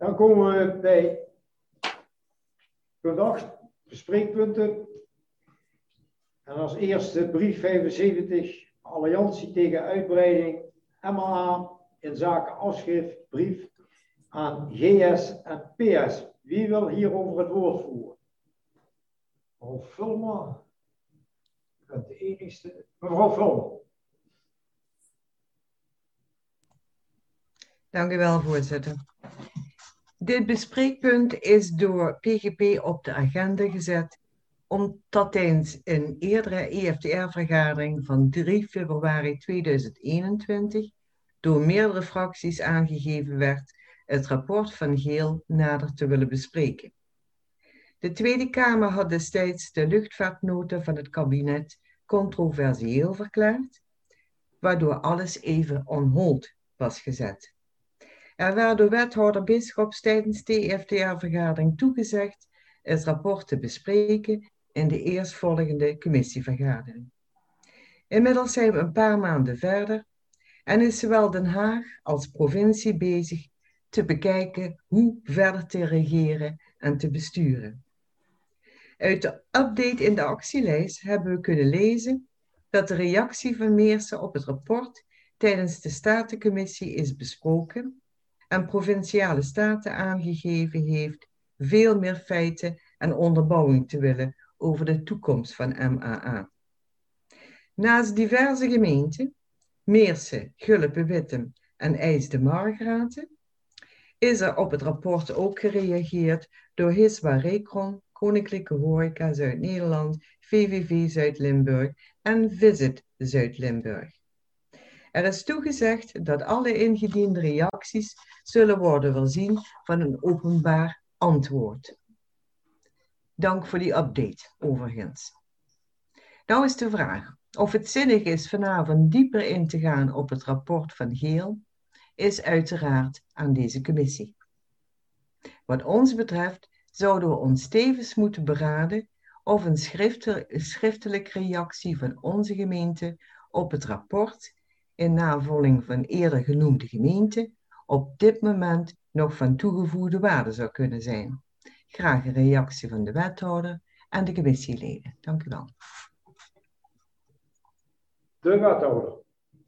Dan komen we bij punt 8, bespreekpunten. En als eerste brief 75, Alliantie tegen uitbreiding, MAA in zaken afschriftbrief aan GS en PS. Wie wil hierover het woord voeren? Mevrouw Vulmer. U bent de enigste. Mevrouw Vulmer. Dank u wel, voorzitter. Dit bespreekpunt is door PGP op de agenda gezet omdat tijdens een eerdere EFTR-vergadering van 3 februari 2021 door meerdere fracties aangegeven werd het rapport van Geel nader te willen bespreken. De Tweede Kamer had destijds de luchtvaartnota van het kabinet controversieel verklaard, waardoor alles even on hold was gezet. Er werd door wethouder Bisschops tijdens de EFTR-vergadering toegezegd het rapport te bespreken in de eerstvolgende commissievergadering. Inmiddels zijn we een paar maanden verder en is zowel Den Haag als provincie bezig te bekijken hoe verder te regeren en te besturen. Uit de update in de actielijst hebben we kunnen lezen dat de reactie van Meersen op het rapport tijdens de Statencommissie is besproken en Provinciale Staten aangegeven heeft veel meer feiten en onderbouwing te willen over de toekomst van MAA. Naast diverse gemeenten, Meersen, Gulpen-Wittem en IJsde-Margraten, is er op het rapport ook gereageerd door Hiswa Recron, Koninklijke Horeca Zuid-Nederland, VVV Zuid-Limburg en Visit Zuid-Limburg. Er is toegezegd dat alle ingediende reacties zullen worden voorzien van een openbaar antwoord. Dank voor die update, overigens. Nou is de vraag of het zinnig is vanavond dieper in te gaan op het rapport van Geel, is uiteraard aan deze commissie. Wat ons betreft zouden we ons tevens moeten beraden of een schriftelijke reactie van onze gemeente op het rapport in navolging van eerder genoemde gemeenten op dit moment nog van toegevoegde waarde zou kunnen zijn. Graag een reactie van de wethouder en de commissieleden. Dank u wel. De wethouder.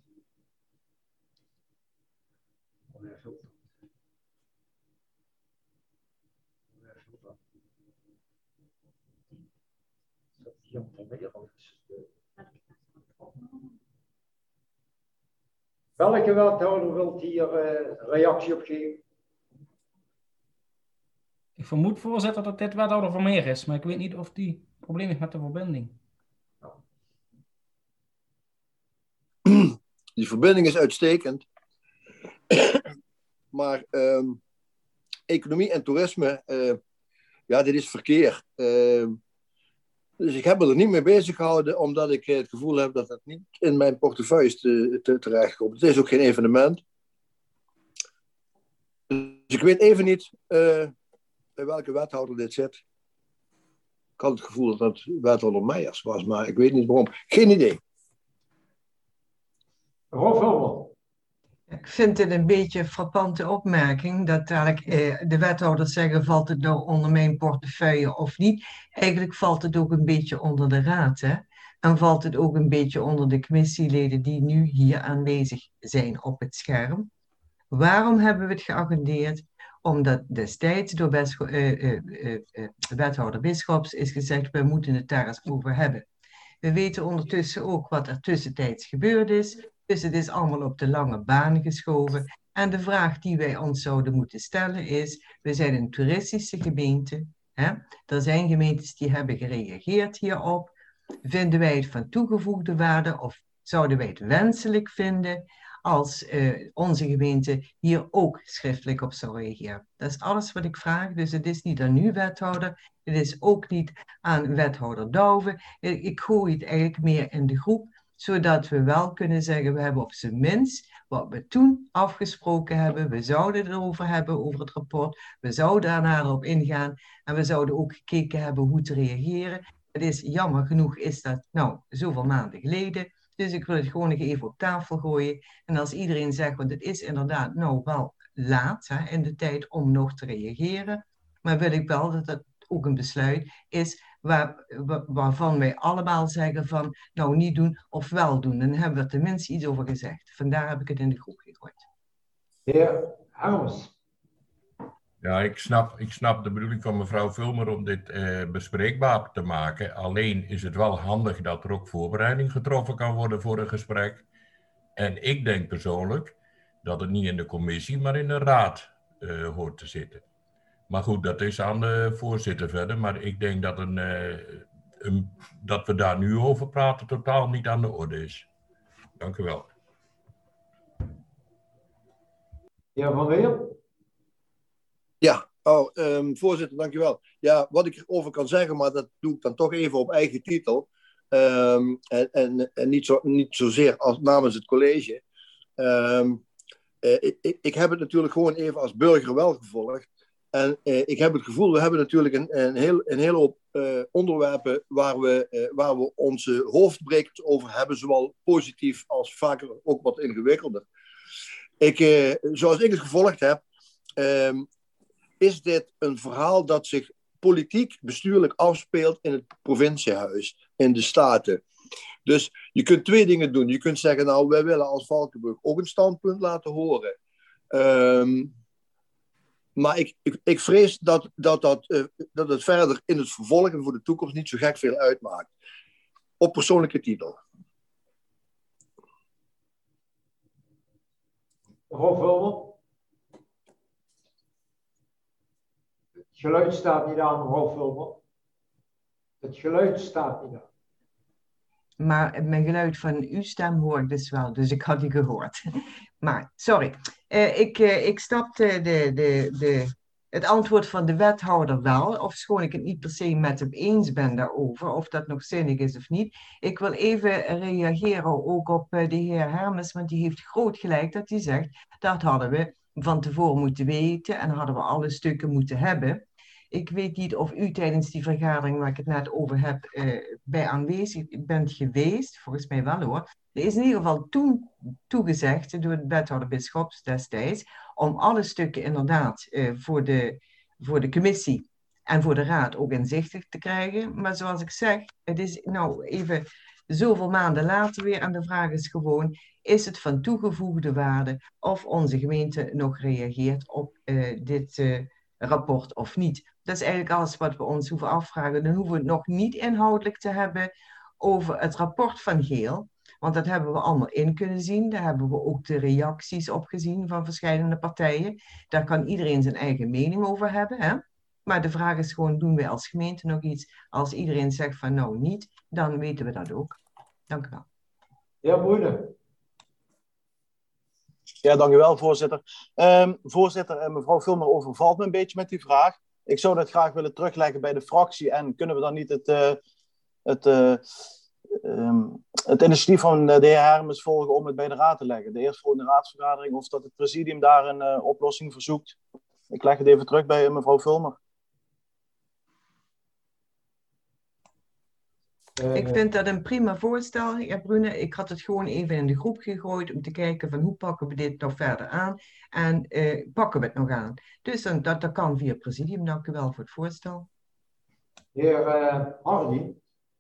Welke wethouder wilt hier reactie op geven? Ik vermoed, voorzitter, dat dit wethouder Vermeer is, maar ik weet niet of die probleem heeft met de verbinding. Die verbinding is uitstekend. Maar economie en toerisme, ja, dit is verkeer. Dus ik heb me er niet mee bezig gehouden, omdat ik het gevoel heb dat het niet in mijn portefeuille is terechtkomt. Het is ook geen evenement. Dus ik weet even niet bij welke wethouder dit zit. Ik had het gevoel dat het wethouder Meijers was, maar ik weet niet waarom. Geen idee. Ik vind het een beetje een frappante opmerking dat eigenlijk de wethouders zeggen, valt het nou onder mijn portefeuille of niet? Eigenlijk valt het ook een beetje onder de raad, hè? En valt het ook een beetje onder de commissieleden die nu hier aanwezig zijn op het scherm. Waarom hebben we het geagendeerd? Omdat destijds door wethouder Bisschops is gezegd, we moeten het daar eens over hebben. We weten ondertussen ook wat er tussentijds gebeurd is. Dus het is allemaal op de lange baan geschoven. En de vraag die wij ons zouden moeten stellen is, we zijn een toeristische gemeente. Hè? Er zijn gemeentes die hebben gereageerd hierop. Vinden wij het van toegevoegde waarde of zouden wij het wenselijk vinden als onze gemeente hier ook schriftelijk op zou reageren? Dat is alles wat ik vraag. Dus het is niet aan u, wethouder. Het is ook niet aan wethouder Douwe. Ik gooi het eigenlijk meer in de groep, zodat we wel kunnen zeggen, we hebben op zijn minst wat we toen afgesproken hebben. We zouden het erover hebben, over het rapport. We zouden daarna op ingaan. En we zouden ook gekeken hebben hoe te reageren. Het is jammer genoeg, is dat nou zoveel maanden geleden. Dus ik wil het gewoon nog even op tafel gooien. En als iedereen zegt, want het is inderdaad nou wel laat in de tijd om nog te reageren. Maar wil ik wel dat het ook een besluit is waarvan wij allemaal zeggen van nou niet doen of wel doen. Dan hebben we er tenminste iets over gezegd. Vandaar heb ik het in de groep gegooid. Heer Harms. Ja, ik snap de bedoeling van mevrouw Vulmer om dit bespreekbaar te maken. Alleen is het wel handig dat er ook voorbereiding getroffen kan worden voor een gesprek. En ik denk persoonlijk dat het niet in de commissie, maar in de raad hoort te zitten. Maar goed, dat is aan de voorzitter verder. Maar ik denk dat, dat we daar nu over praten totaal niet aan de orde is. Dank u wel. Heer Van Weer. Ja, voorzitter, dankjewel. Ja, wat ik erover kan zeggen, maar dat doe ik dan toch even op eigen titel. En niet zozeer als namens het college. Ik heb het natuurlijk gewoon even als burger wel gevolgd. En ik heb het gevoel, we hebben natuurlijk een hele hoop onderwerpen waar we onze hoofdbrekers over hebben. Zowel positief als vaker ook wat ingewikkelder. Zoals ik het gevolgd heb, is dit een verhaal dat zich politiek bestuurlijk afspeelt in het provinciehuis, in de Staten. Dus je kunt twee dingen doen. Je kunt zeggen, nou, wij willen als Valkenburg ook een standpunt laten horen. Maar ik vrees dat het verder in het vervolg en voor de toekomst niet zo gek veel uitmaakt. Op persoonlijke titel. Mevrouw Vulmer. Het geluid staat niet aan, mevrouw Vulmer. Het geluid staat niet aan. Maar mijn geluid van uw stem hoor ik dus wel, dus ik had die gehoord. Maar, sorry. Ik snapte het antwoord van de wethouder wel, ofschoon ik het niet per se met hem eens ben daarover, of dat nog zinnig is of niet. Ik wil even reageren ook op de heer Hermes, want die heeft groot gelijk dat hij zegt, dat hadden we van tevoren moeten weten en hadden we alle stukken moeten hebben. Ik weet niet of u tijdens die vergadering waar ik het net over heb bij aanwezig bent geweest. Volgens mij wel hoor. Er is in ieder geval toen toegezegd door de wethouder Bisschops destijds om alle stukken inderdaad voor de commissie en voor de raad ook inzichtig te krijgen. Maar zoals ik zeg, het is nou even zoveel maanden later weer en de vraag is gewoon, is het van toegevoegde waarde of onze gemeente nog reageert op dit rapport of niet? Dat is eigenlijk alles wat we ons hoeven afvragen. Dan hoeven we het nog niet inhoudelijk te hebben over het rapport van Geel. Want dat hebben we allemaal in kunnen zien. Daar hebben we ook de reacties op gezien van verschillende partijen. Daar kan iedereen zijn eigen mening over hebben. Hè? Maar de vraag is gewoon, doen wij als gemeente nog iets? Als iedereen zegt van nou niet, dan weten we dat ook. Dank u wel. Heer Brune. Ja, dank u wel, voorzitter. Voorzitter, mevrouw Vulmer overvalt me een beetje met die vraag. Ik zou dat graag willen terugleggen bij de fractie. En kunnen we dan niet het initiatief van de heer Hermes volgen om het bij de raad te leggen? De eerstvolgende raadsvergadering of dat het presidium daar een oplossing verzoekt. Ik leg het even terug bij mevrouw Vulmer. Ik vind dat een prima voorstel, heer Brune. Ik had het gewoon even in de groep gegooid om te kijken van hoe pakken we dit nog verder aan en pakken we het nog aan. Dus dat kan via het presidium. Dank u wel voor het voorstel. Heer Hardy.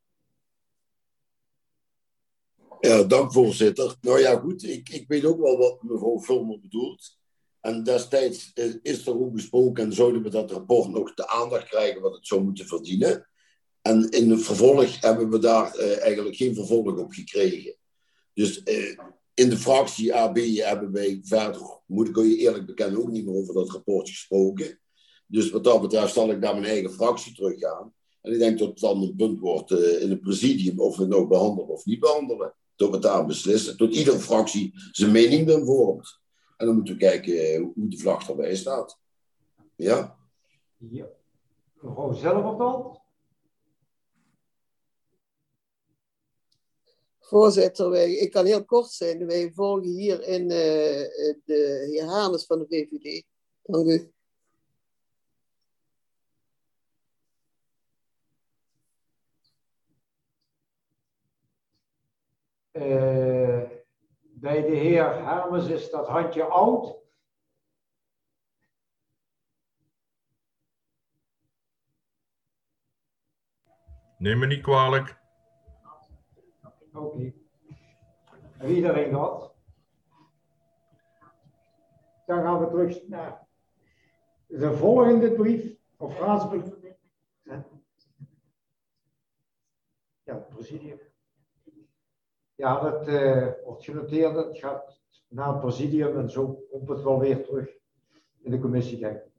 Ja, dank voorzitter. Nou ja, goed, ik weet ook wel wat mevrouw Vulmer bedoelt. En destijds is er ook besproken en zouden we dat rapport nog de aandacht krijgen wat het zou moeten verdienen. En in het vervolg hebben we daar eigenlijk geen vervolg op gekregen. Dus in de fractie AB hebben wij verder, moet ik je eerlijk bekennen, ook niet meer over dat rapport gesproken. Dus wat dat betreft zal ik naar mijn eigen fractie teruggaan. En ik denk dat het dan een punt wordt in het presidium of we het nou behandelen of niet behandelen. Tot we daar beslissen. Tot iedere fractie zijn mening dan vormt. En dan moeten we kijken hoe de vlag erbij staat. Ja? Ja. Mevrouw Zelvertand. Voorzitter, ik kan heel kort zijn. Wij volgen hierin de heer Hermes van de VVD. Dank u. Bij de heer Hermes is dat handje oud. Neem me niet kwalijk. Oké. Heeft iedereen gehad? Dan gaan we terug naar de volgende brief of raadsbrief. Ja, het presidium. Ja, dat wordt genoteerd. Het gaat naar het presidium en zo komt het wel weer terug in de commissie.